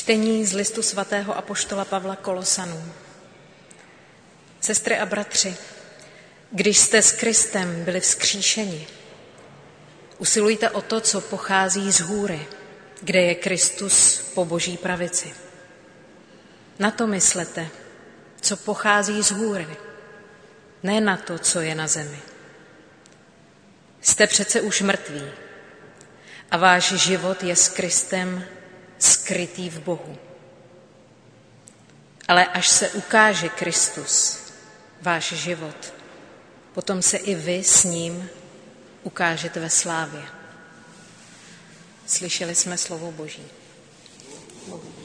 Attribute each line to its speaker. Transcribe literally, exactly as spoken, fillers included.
Speaker 1: Čtení z listu svatého apoštola Pavla Kolosanům. Sestry a bratři, když jste s Kristem byli vzkříšeni, usilujte o to, co pochází z hůry, kde je Kristus po Boží pravici. Na to myslete, co pochází z hůry, ne na to, co je na zemi. Jste přece už mrtví a váš život je s Kristem skrytý v Bohu. Ale až se ukáže Kristus, váš život, potom se i vy s ním ukážete ve slávě. Slyšeli jsme slovo Boží. Bohu.